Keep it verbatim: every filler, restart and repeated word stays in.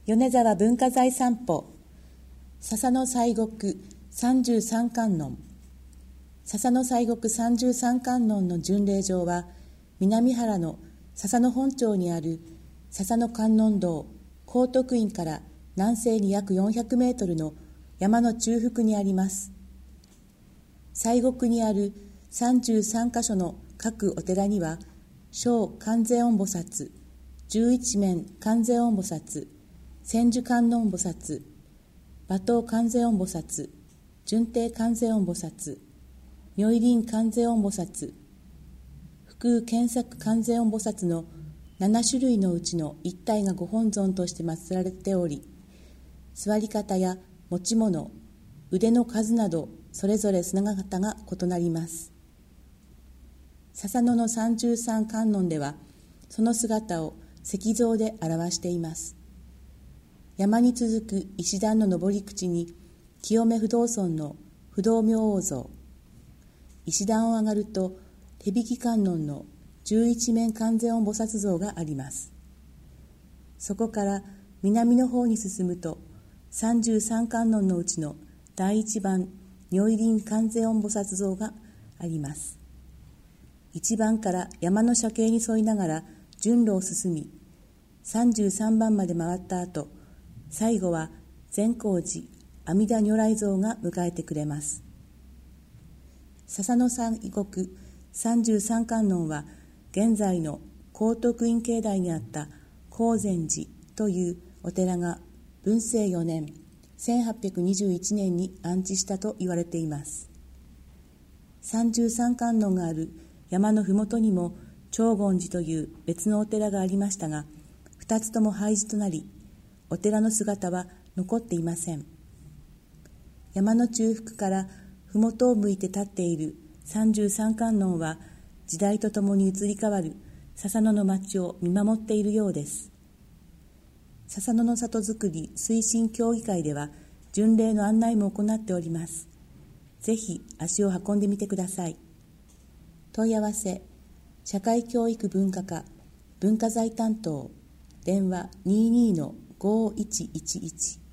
米沢文化財散歩、笹の西国三十三観音。笹の西国三十三観音の巡礼場は、南原の笹野本町にある笹野観音堂高徳院から南西に約よんひゃくメートルの山の中腹にあります。西国にあるさんじゅうさんか所の各お寺には、小観世音菩薩、十一面観世音菩薩、千手観音菩薩、馬頭観世音菩薩、順帝観世音菩薩、如意輪観世音菩薩、福空見作観世音菩薩のなな種類のうちの一体がご本尊として祀られており、座り方や持ち物、腕の数などそれぞれ姿が異なります。笹野の三十三観音では、その姿を石像で表しています。山に続く石段の登り口に、清め不動尊の不動明王像、石段を上がると手引き観音の十一面観世音菩薩像があります。そこから南の方に進むと、三十三観音のうちの第一番如意輪観世音菩薩像があります。一番から山の斜径に沿いながら順路を進み、三十三番まで回った後、最後は善光寺阿弥陀如来像が迎えてくれます。笹野西国三十三観音は、現在の高徳院境内にあった高禅寺というお寺が文政よねんせんはっぴゃくにじゅういちねんに安置したと言われています。三十三観音がある山のふもとにも長厳寺という別のお寺がありましたが、二つとも廃寺となり、お寺の姿は残っていません。山の中腹からふもとを向いて立っている三十三観音は、時代とともに移り変わる笹野の町を見守っているようです。笹野の里づくり推進協議会では、巡礼の案内も行っております。ぜひ足を運んでみてください。問い合わせ、社会教育文化課文化財担当、電話 にじゅうに のごいちいちいち